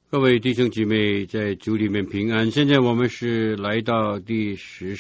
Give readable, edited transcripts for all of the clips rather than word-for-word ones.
各位弟兄姐妹在主里面平安。现在我们是来到第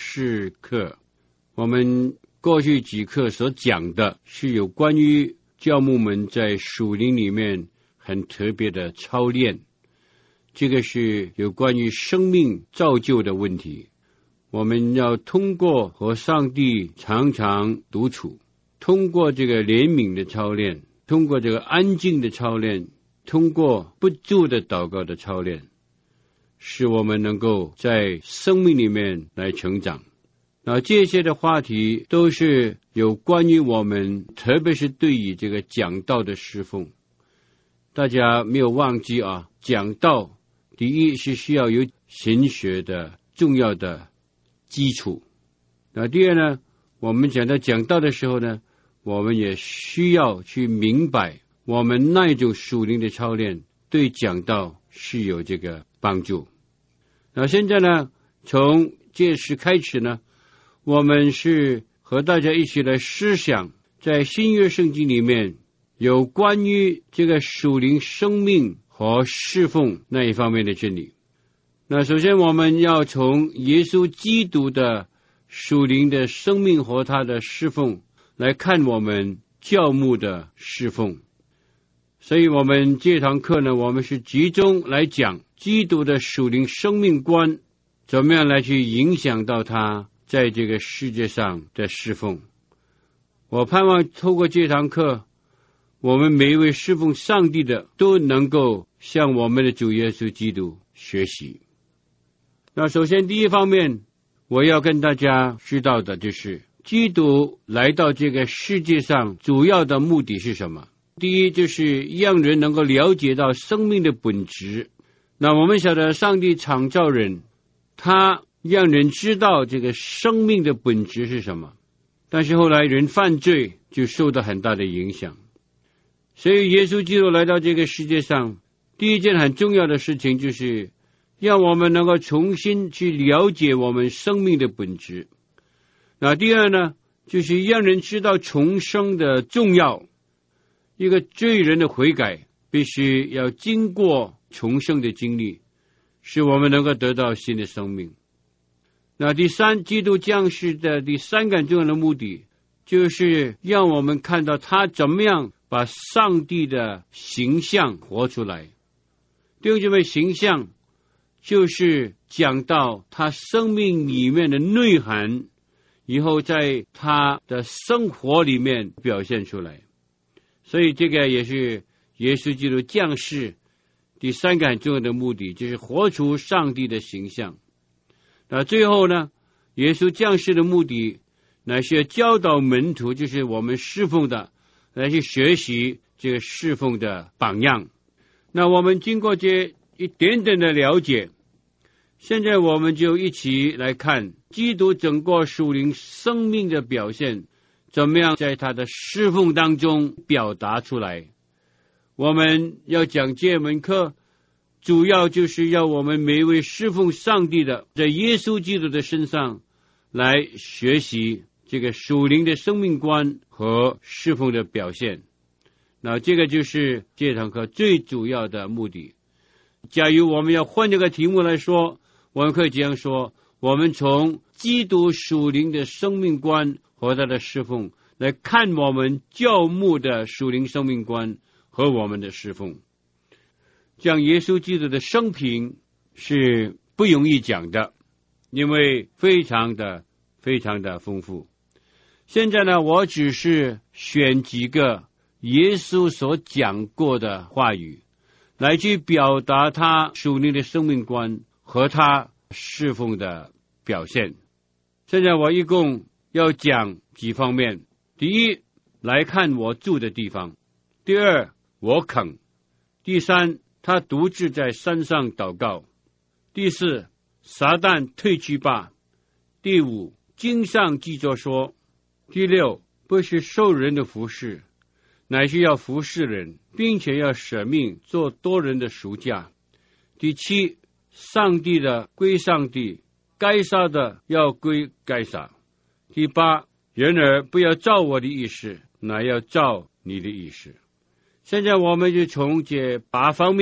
14课。我们过去几课所讲的是有关于教牧们在属灵里面很特别的操练，这个是有关于生命造就的问题。我们要通过和上帝常常独处，通过这个怜悯的操练，通过这个安静的操练，通过不住的祷告的操练，使我们能够在生命里面来成长。那这些的话题都是有关于我们，特别是对于这个讲道的侍奉。大家没有忘记啊，讲道第一是需要有神学的重要的基础。那第二呢，我们讲到讲道的时候呢，我们也需要去明白我们那一种属灵的操练对讲道是有这个帮助。那现在呢，从这时开始呢，我们是和大家一起来思想在新约圣经里面有关于这个属灵生命和侍奉那一方面的真理。那首先我们要从耶稣基督的属灵的生命和他的侍奉来看我们教牧的侍奉。所以我们这堂课呢，我们是集中来讲基督的属灵生命观怎么样来去影响到他在这个世界上的侍奉。我盼望透过这堂课，我们每一位侍奉上帝的都能够向我们的主耶稣基督学习。那首先第一方面我要跟大家知道的就是基督来到这个世界上主要的目的是什么。第一就是让人能够了解到生命的本质。那我们晓得上帝创造人，他让人知道这个生命的本质是什么，但是后来人犯罪就受到很大的影响。所以耶稣基督来到这个世界上，第一件很重要的事情就是让我们能够重新去了解我们生命的本质。那第二呢，就是让人知道重生的重要。一个罪人的悔改必须要经过重生的经历，使我们能够得到新的生命。那第三，基督降世的第三个重要的目的，就是让我们看到他怎么样把上帝的形象活出来。弟兄姐妹，形象就是讲到他生命里面的内涵，以后在他的生活里面表现出来。所以这个也是耶稣基督降世第三个很重要的目的，就是活出上帝的形象。那最后呢，耶稣降世的目的乃是教导门徒，就是我们侍奉的，来去学习这个侍奉的榜样。那我们经过这一点点的了解，现在我们就一起来看基督整个属灵生命的表现怎么样在他的侍奉当中表达出来。我们要讲这门课，主要就是要我们每一位侍奉上帝的，在耶稣基督的身上来学习这个属灵的生命观和侍奉的表现。那这个就是这堂课最主要的目的。假如我们要换这个题目来说，我们可以这样说，我们从基督属灵的生命观和他的侍奉来看我们教牧的属灵生命观和我们的侍奉。讲耶稣基督的生平是不容易讲的，因为非常的丰富。现在呢，我只是选几个耶稣所讲过的话语，来去表达他属灵的生命观和他侍奉的表现。现在我一共要讲几方面。第一，来看我住的地方；第二，我肯；第三，他独自在山上祷告；第四，撒旦退去吧；第五，经上记着说；第六，不是受人的服侍，乃是要服侍人，并且要舍命做多人的赎价；第七，上帝的归上帝，该杀的要归该杀；第八，人儿不要照我的意思，乃要照你的意思。现在我们就从这8方面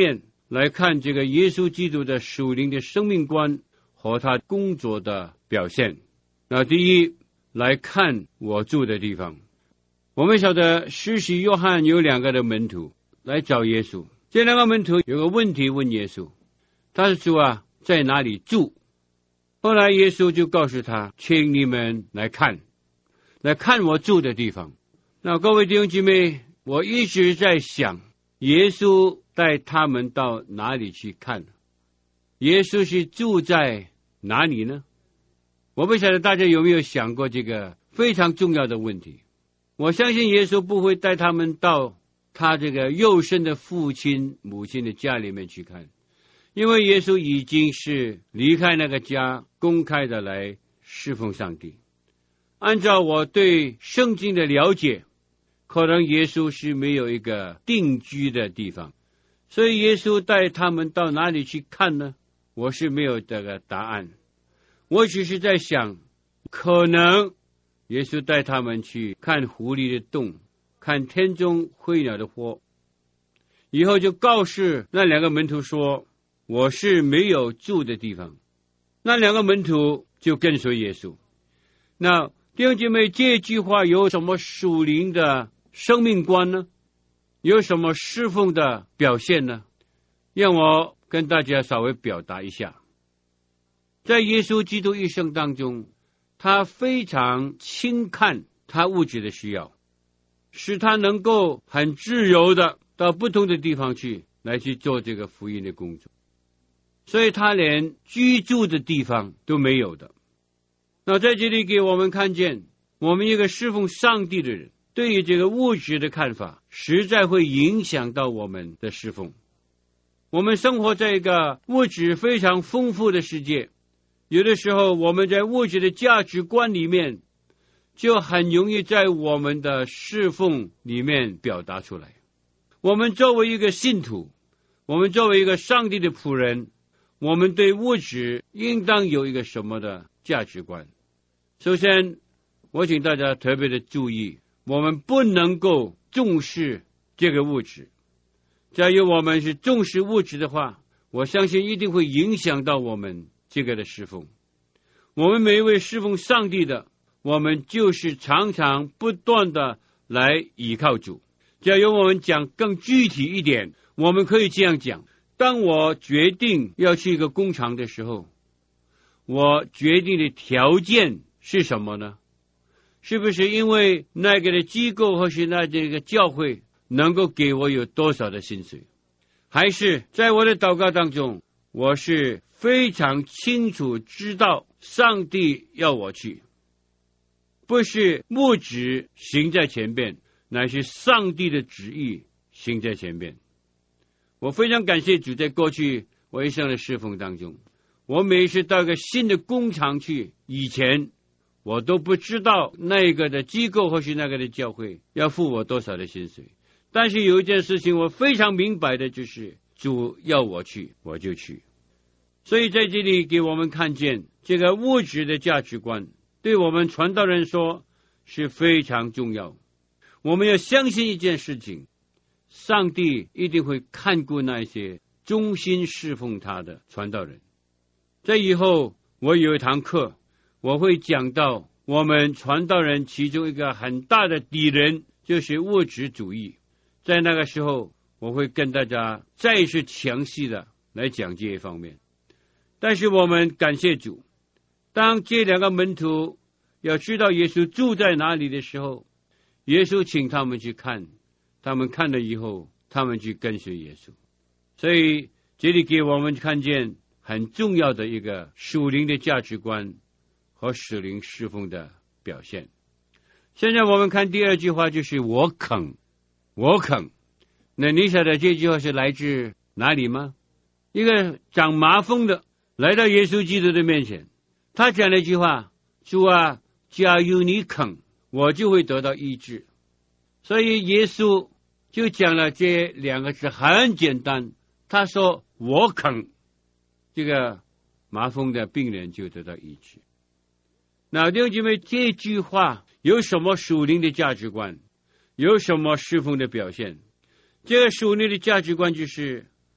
来看这个耶稣基督的属灵的生命观和他工作的表现。那第一，来看我住的地方。我们晓得施洗约翰有2个的门徒来找耶稣，这2个门徒有个问题问耶稣，他说主啊，在哪里住？后来耶稣就告诉他，请你们来看我住的地方。那各位弟兄姐妹，我一直在想，耶稣带他们到哪里去看？耶稣是住在哪里呢？我不晓得大家有没有想过这个非常重要的问题。我相信耶稣不会带他们到他这个肉身的父亲母亲的家里面去看，因为耶稣已经是离开那个家，公开的来侍奉上帝。按照我对圣经的了解，可能耶稣是没有一个定居的地方，所以耶稣带他们到哪里去看呢？我是没有这个答案。我只是在想，可能耶稣带他们去看狐狸的洞，看天中飞鸟的窝，以后就告诉那2个门徒说，我是没有住的地方。那2个门徒就跟随耶稣。那弟兄姐妹，这句话有什么属灵的生命观呢？有什么侍奉的表现呢？让我跟大家稍微表达一下。在耶稣基督一生当中，他非常轻看他物质的需要，使他能够很自由的到不同的地方去来去做这个福音的工作，所以他连居住的地方都没有的。那在这里给我们看见，我们一个侍奉上帝的人对于这个物质的看法，实在会影响到我们的侍奉。我们生活在一个物质非常丰富的世界，有的时候我们在物质的价值观里面，就很容易在我们的侍奉里面表达出来。我们作为一个信徒，我们作为一个上帝的仆人，我们对物质应当有一个什么的价值观？首先，我请大家特别的注意，我们不能够重视这个物质。假如我们是重视物质的话，我相信一定会影响到我们这个的侍奉。我们每一位侍奉上帝的，我们就是常常不断的来依靠主。假如我们讲更具体一点，我们可以这样讲，当我决定要去一个工厂的时候，我决定的条件是什么呢？是不是因为那个的机构或是那这个教会能够给我有多少的薪水？还是在我的祷告当中，我是非常清楚知道上帝要我去，不是物质行在前边，乃是上帝的旨意行在前边。我非常感谢主，在过去我一生的侍奉当中，我每一次到一个新的工厂去，以前我都不知道那个的机构或是那个的教会要付我多少的薪水。但是有一件事情我非常明白的，就是主要我去，我就去。所以在这里给我们看见这个物质的价值观，对我们传道人说是非常重要。我们要相信一件事情，上帝一定会看顾那些忠心侍奉他的传道人。在以后我有一堂课，我会讲到我们传道人其中一个很大的敌人就是物质主义。在那个时候我会跟大家再次详细的来讲这一方面。但是我们感谢主，当这2个门徒要知道耶稣住在哪里的时候，耶稣请他们去看，他们看了以后，他们去跟随耶稣。所以这里给我们看见很重要的一个属灵的价值观和属灵侍奉的表现。现在我们看第2句话，就是我肯。那你晓得这句话是来自哪里吗？一个长麻风的来到耶稣基督的面前，他讲了一句话，主啊，假如你肯，我就会得到医治。所以耶稣就讲了这2个字，很简单，他说我肯，这个麻风的病人就得到医治。那弟兄姐妹，这句话有什么属灵的价值观，有什么侍奉的表现？这个属灵的价值观就是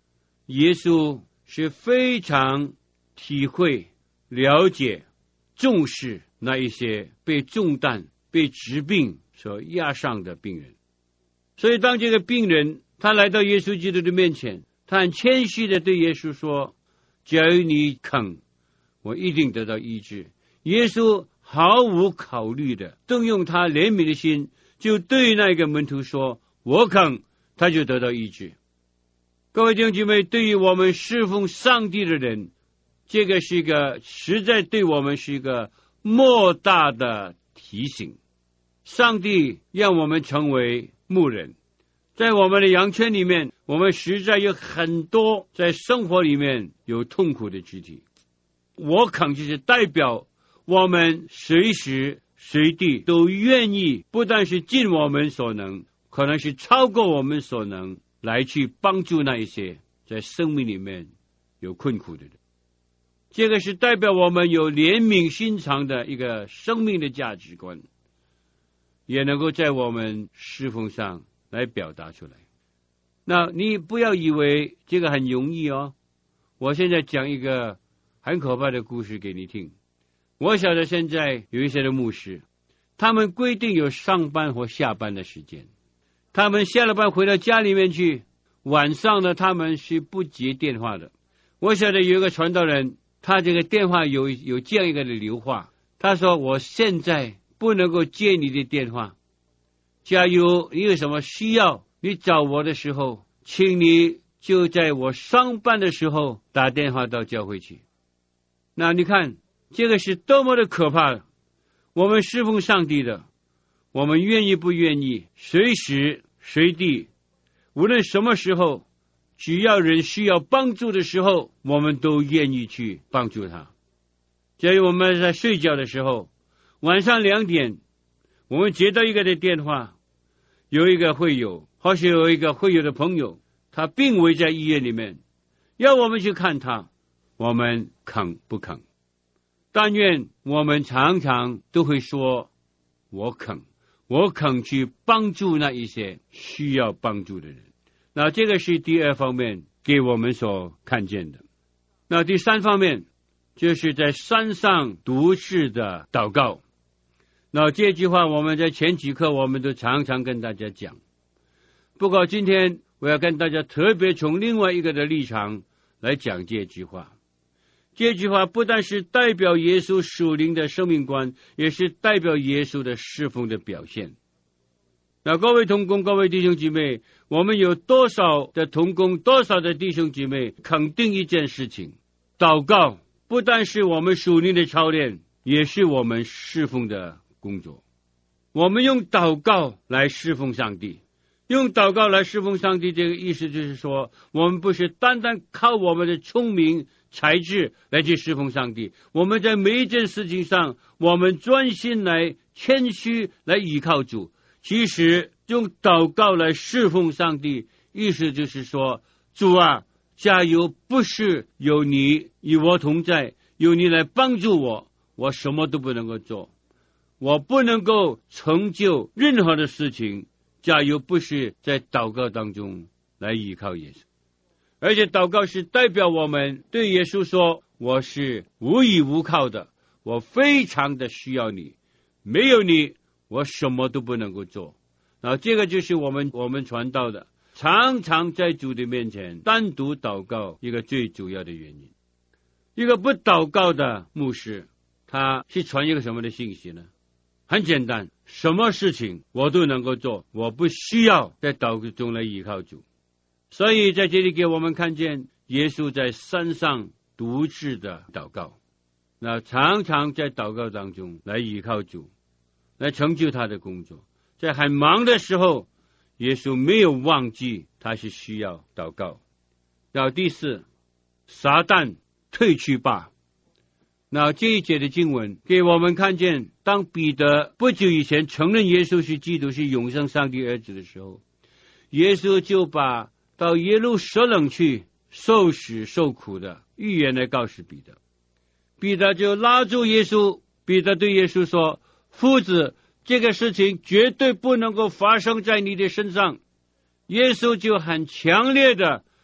耶稣是非常体会、了解、重视那一些被重担、被疾病所压上的病人。所以当这个病人他来到耶稣基督的面前，他很谦虚的对耶稣说，假如你肯，我一定得到医治。耶稣毫无考虑的动用他怜悯的心，就对那个门徒说，我肯，他就得到医治。各位弟兄姐妹，对于我们侍奉上帝的人，这个是一个实在对我们是一个莫大的提醒。上帝让我们成为牧人，在我们的羊圈里面，我们实在有很多在生活里面有痛苦的肢体。我肯就是代表我们随时随地都愿意，不但是尽我们所能，可能是超过我们所能，来去帮助那一些在生命里面有困苦的人。这个是代表我们有怜悯心肠的一个生命的价值观，也能够在我们侍奉上来表达出来。那你不要以为这个很容易哦。我现在讲一个很可怕的故事给你听。我晓得现在有一些的牧师，他们规定有上班或下班的时间，他们下了班回到家里面去，晚上呢他们是不接电话的。我晓得有一个传道人，他这个电话有这样一个的流话，他说，我现在不能够接你的电话，假如你有什么需要，你找我的时候，请你就在我上班的时候打电话到教会去。那你看这个是多么的可怕。我们侍奉上帝的，我们愿意不愿意，随时随地，无论什么时候，只要人需要帮助的时候，我们都愿意去帮助他。假如我们在睡觉的时候，晚上2点，我们接到一个的电话，有一个会友，或许有一个会友的朋友，他病危在医院里面，要我们去看他，我们肯不肯？但愿我们常常都会说，我肯去帮助那一些需要帮助的人。那这个是第二方面给我们所看见的。那第三方面就是在山上独自的祷告。那这句话我们在前几课我们都常常跟大家讲，不过今天我要跟大家特别从另外一个的立场来讲这句话。这句话不但是代表耶稣属灵的生命观，也是代表耶稣的侍奉的表现。那各位同工，各位弟兄姐妹，我们有多少的同工，多少的弟兄姐妹肯定一件事情，祷告不但是我们属灵的操练，也是我们侍奉的工作。我们用祷告来侍奉上帝，用祷告来侍奉上帝，这个意思就是说，我们不是单单靠我们的聪明才智来去侍奉上帝，我们在每一件事情上，我们专心来谦虚来依靠主。其实用祷告来侍奉上帝，意思就是说，主啊，假如不是有你与我同在，有你来帮助我，我什么都不能够做，我不能够成就任何的事情，假如不是在祷告当中来依靠耶稣。而且祷告是代表我们对耶稣说，我是无依无靠的，我非常的需要你，没有你我什么都不能够做。然后这个就是我们传道的常常在主的面前单独祷告一个最主要的原因。一个不祷告的牧师，他是传一个什么的信息呢？很简单，什么事情我都能够做，我不需要在祷告中来依靠主。所以在这里给我们看见耶稣在山上独自的祷告，那常常在祷告当中来依靠主，来成就他的工作。在很忙的时候，耶稣没有忘记他是需要祷告。然后第四，撒旦退去吧。那这一节的经文给我们看见，当彼得不久以前承认耶稣是基督，是永生上帝儿子的时候，耶稣就把到耶路撒冷去受死受苦的预言来告诉彼得。彼得就拉住耶稣，彼得对耶稣说，夫子，这个事情绝对不能够发生在你的身上。耶稣就很强烈的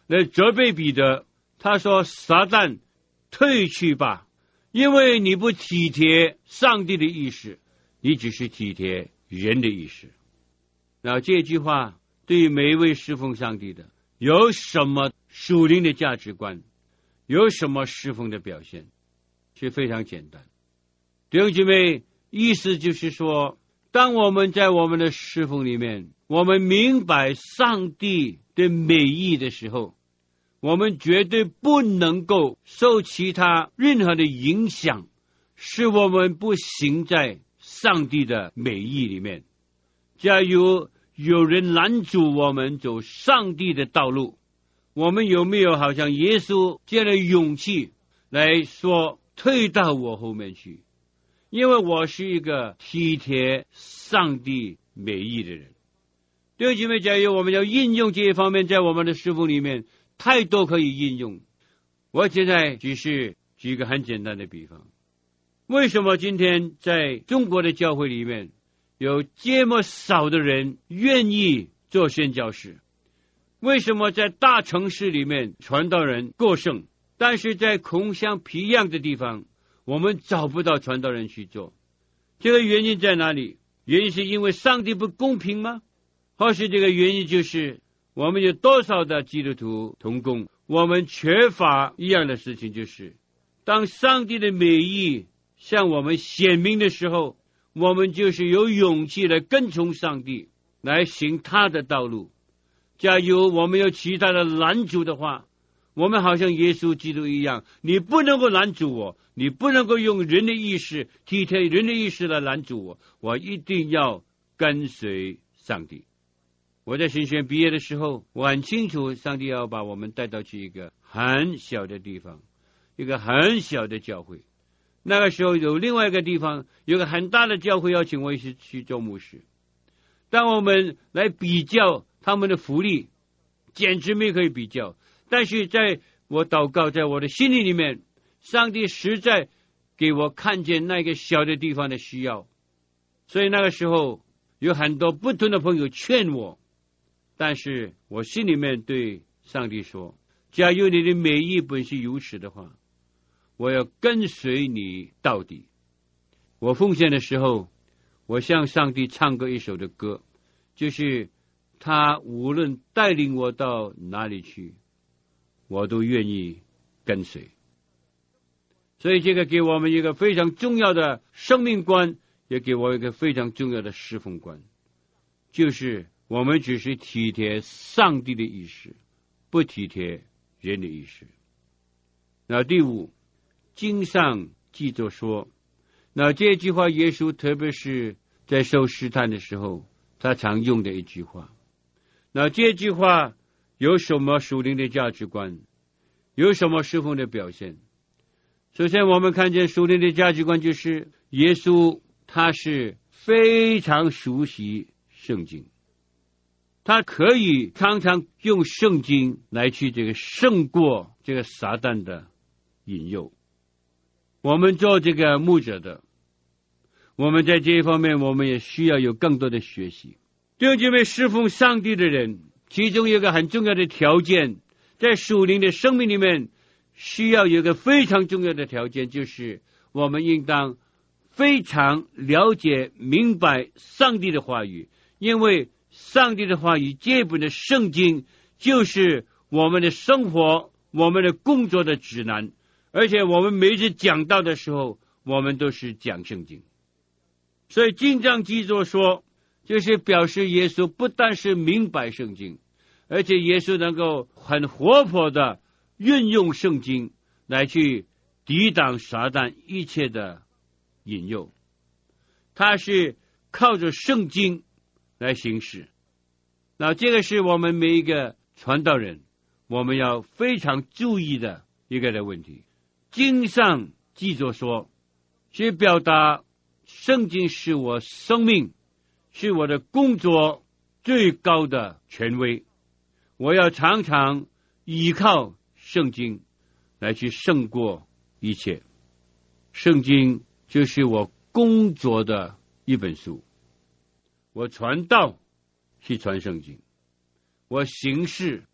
来责备彼得。他说：撒旦，退去吧，因为你不体贴上帝的意思，你只是体贴人的意思。然后这句话对于每一位侍奉上帝的，有什么属灵的价值观，有什么侍奉的表现，是非常简单。弟兄姐妹，意思就是说，当我们在我们的侍奉里面，我们明白上帝的美意的时候，我们绝对不能够受其他任何的影响，使我们不行在上帝的美意里面。假如有人拦阻我们走上帝的道路，我们有没有好像耶稣这样的勇气来说，退到我后面去，因为我是一个体贴上帝美意的人。弟兄姐妹，假如我们要应用这一方面，在我们的侍奉里面太多可以应用。我现在只是举一个很简单的比方，为什么今天在中国的教会里面有这么少的人愿意做宣教士？为什么在大城市里面传道人过剩，但是在穷乡僻壤的地方我们找不到传道人去做？这个原因在哪里？原因是因为上帝不公平吗？或是这个原因就是我们有多少的基督徒同工，我们缺乏一样的事情，就是当上帝的美意向我们显明的时候，我们就是有勇气来跟从上帝，来行他的道路。假如我们有其他的拦阻的话，我们好像耶稣基督一样，你不能够拦阻我，你不能够用人的意识，体贴人的意识来拦阻我，我一定要跟随上帝。我在神学院毕业的时候，我很清楚上帝要把我们带到去一个很小的地方，一个很小的教会。那个时候有另外一个地方，有个很大的教会要请我一起去做牧师。当我们来比较他们的福利，简直没可以比较。但是在我祷告，在我的心里面，上帝实在给我看见那个小的地方的需要。所以那个时候有很多不同的朋友劝我，但是我心里面对上帝说，假如你的美意本是如此的话，我要跟随你到底。我奉献的时候，我向上帝唱过一首的歌，就是他无论带领我到哪里去，我都愿意跟随。所以这个给我们一个非常重要的生命观，也给我一个非常重要的侍奉观，就是我们只是体贴上帝的意思，不体贴人的意思。那第五，经上记着说，那这句话耶稣特别是在受试探的时候他常用的一句话。那这句话有什么属灵的价值观，有什么侍奉的表现？首先我们看见属灵的价值观，就是耶稣他是非常熟悉圣经，他可以常常用圣经来去这个胜过这个撒旦的引诱。我们做这个牧者的，我们在这一方面我们也需要有更多的学习。弟兄姐妹，侍奉上帝的人，其中有一个很重要的条件，在属灵的生命里面需要有一个非常重要的条件，就是我们应当非常了解明白上帝的话语，因为上帝的话语这本的圣经就是我们的生活，我们的工作的指南。而且我们每次讲道的时候，我们都是讲圣经。所以经上记着说，就是表示耶稣不但是明白圣经，而且耶稣能够很活泼的运用圣经来去抵挡撒旦一切的引诱。他是靠着圣经来行事。那这个是我们每一个传道人我们要非常注意的一个的问题。经上记着说，去表达圣经是我生命，是我的工作最高的权威。我要常常依靠圣经来去胜过一切。圣经就是我工作的一本书。我传道是传圣经，我行事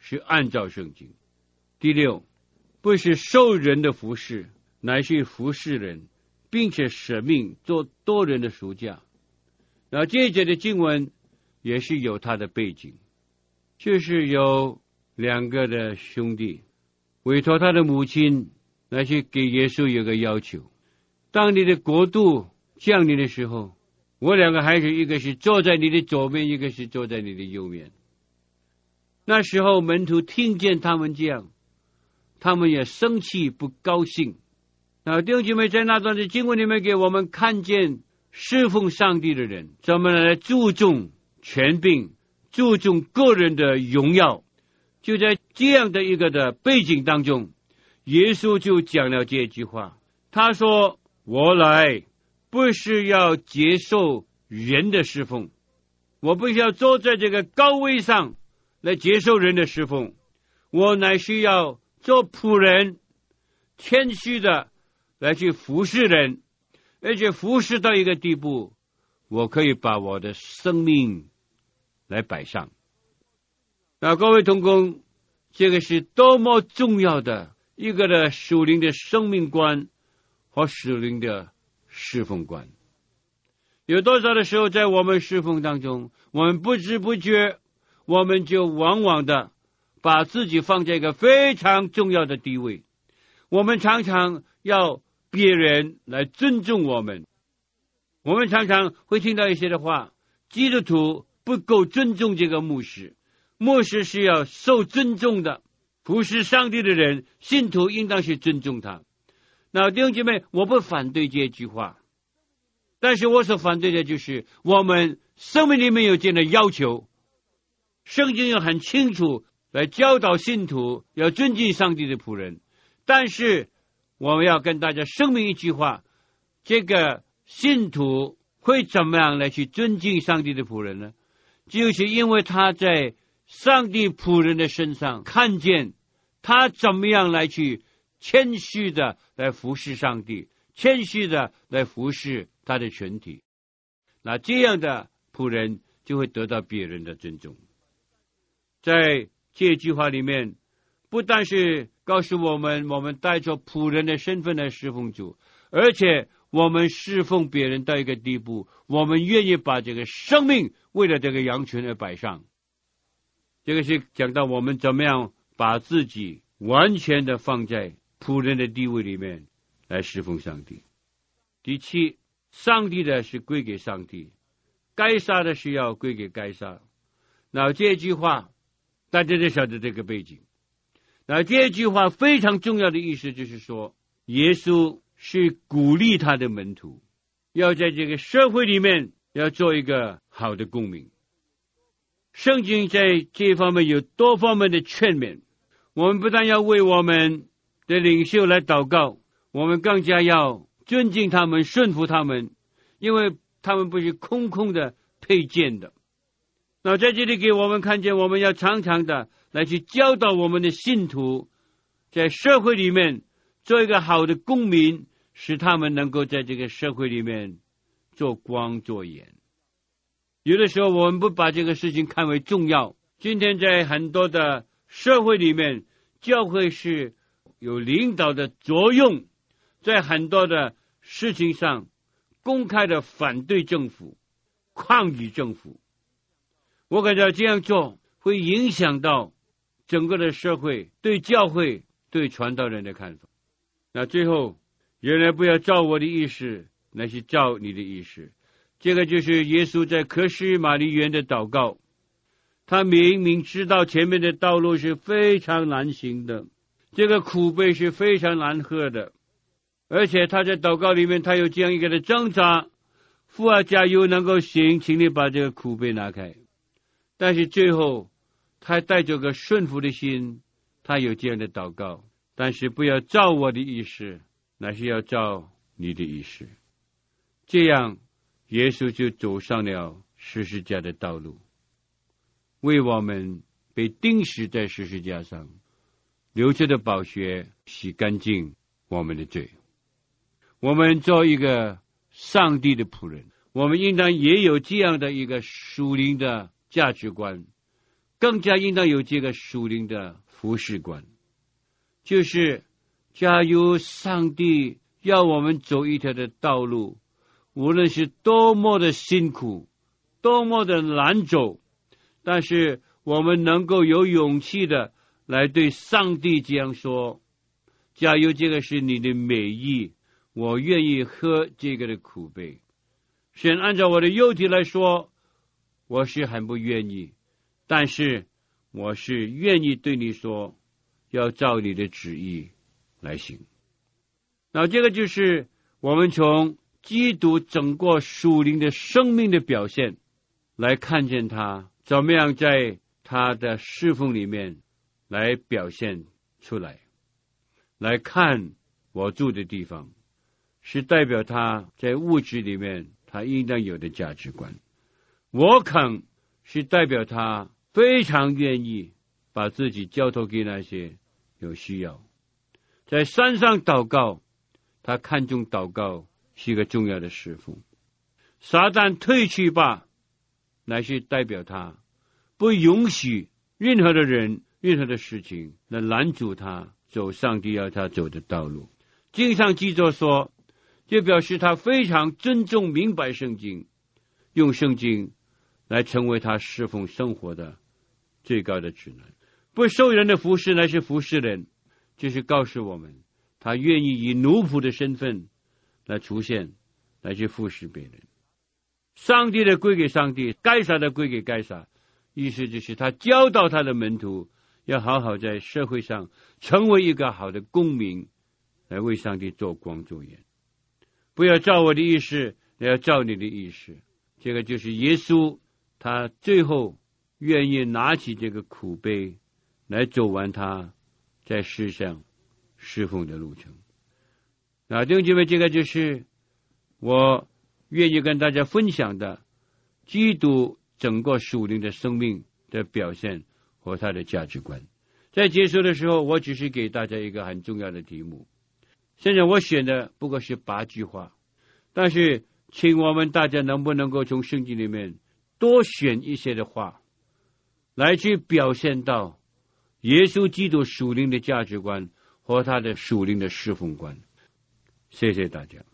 是按照圣经。第六，不是受人的服侍，乃是服侍人，并且舍命做多人的赎价。然后这一节的经文也是有它的背景，就是有两个的兄弟委托他的母亲来去给耶稣有个要求，当你的国度降临的时候，我两个孩子一个是坐在你的左边，一个是坐在你的右边。那时候门徒听见他们这样，他们也生气不高兴。弟兄姐妹，在那段的经文里面给我们看见侍奉上帝的人怎么来注重权柄，注重个人的荣耀。就在这样的一个的背景当中，耶稣就讲了这句话，他说，我来不是要接受人的侍奉，我不是要坐在这个高位上来接受人的侍奉，我乃是要做仆人，谦虚的来去服侍人，而且服侍到一个地步，我可以把我的生命来摆上。那各位同工，这个是多么重要的一个的属灵的生命观和属灵的侍奉观。有多少的时候在我们侍奉当中，我们不知不觉，我们就往往的把自己放在一个非常重要的地位，我们常常要别人来尊重我们。我们常常会听到一些的话，基督徒不够尊重这个牧师，牧师是要受尊重的，服侍上帝的人，信徒应当是尊重他。那弟兄姐妹，我不反对这句话，但是我所反对的就是我们生命里面有这样的要求，圣经又很清楚来教导信徒要尊敬上帝的仆人，但是我们要跟大家声明一句话，这个信徒会怎么样来去尊敬上帝的仆人呢？就是因为他在上帝仆人的身上看见他怎么样来去谦虚的来服侍上帝，谦虚的来服侍他的群体，那这样的仆人就会得到别人的尊重。在这句话里面，不但是告诉我们带着仆人的身份来侍奉主，而且我们侍奉别人到一个地步，我们愿意把这个生命为了这个羊群而摆上。这个是讲到我们怎么样把自己完全的放在仆人的地位里面来侍奉上帝。第七，上帝的是归给上帝，该杀的是要归给该杀。那这句话大家都晓得这个背景。那这句话非常重要的意思就是说，耶稣是鼓励他的门徒要在这个社会里面要做一个好的公民。圣经在这方面有多方面的劝勉，我们不但要为我们的领袖来祷告，我们更加要尊敬他们，顺服他们，因为他们不是空空的佩剑的。那在这里给我们看见，我们要常常的来去教导我们的信徒，在社会里面做一个好的公民，使他们能够在这个社会里面做光做盐。有的时候我们不把这个事情看为重要。今天在很多的社会里面，教会是有领导的作用，在很多的事情上公开的反对政府，抗议政府。我感觉这样做会影响到整个的社会对教会对传道人的看法。那最后，原来不要照我的意思，乃是照你的意思。这个就是耶稣在客西马尼园的祷告。他明明知道前面的道路是非常难行的，这个苦杯是非常难喝的，而且他在祷告里面他有这样一个的挣扎，父啊，假如能够行，请你把这个苦杯拿开。但是最后他带着个顺服的心，他有这样的祷告，但是不要照我的意思，乃是要照你的意思。这样耶稣就走上了十字架的道路，为我们被钉死在十字架上，流出的宝血洗干净我们的罪。我们做一个上帝的仆人，我们应当也有这样的一个属灵的价值观， 更加应当有这个属灵的服事观，就是假如上帝要我们走一条的道路，无论是多么的辛苦，多么的难走，但是我们能够有勇气的来对上帝这样说，假如这个是你的美意，我愿意喝这个的苦杯。神按照我的肉体来说，我是很不愿意，但是我是愿意对你说，要照你的旨意来行。那这个就是我们从基督整个属灵的生命的表现来看见他怎么样在他的侍奉里面来表现出来。来看我住的地方，是代表他在物质里面他应当有的价值观。我肯是代表他非常愿意把自己交托给那些有需要。在山上祷告，他看重祷告是一个重要的侍奉。撒旦退去吧，乃是代表他不允许任何的人任何的事情来拦阻他走上帝要他走的道路。经上记着说，这表示他非常尊重明白圣经，用圣经来成为他侍奉生活的最高的指南。不受人的服侍乃是服侍人，就是告诉我们他愿意以奴仆的身份来出现，来去服侍别人。上帝的归给上帝，该撒的归给该撒，意思就是他教导他的门徒要好好在社会上成为一个好的公民，来为上帝做光做盐。不要照我的意思，要照你的意思。这个就是耶稣他最后愿意拿起这个苦杯来走完他在世上侍奉的路程。那弟兄姐妹，这个就是我愿意跟大家分享的基督整个属灵的生命的表现和他的价值观。在结束的时候，我只是给大家一个很重要的题目。现在我选的不过是8句话，但是请我们大家能不能够从圣经里面多选一些的话，来去表现到耶稣基督属灵的价值观和他的属灵的侍奉观。谢谢大家。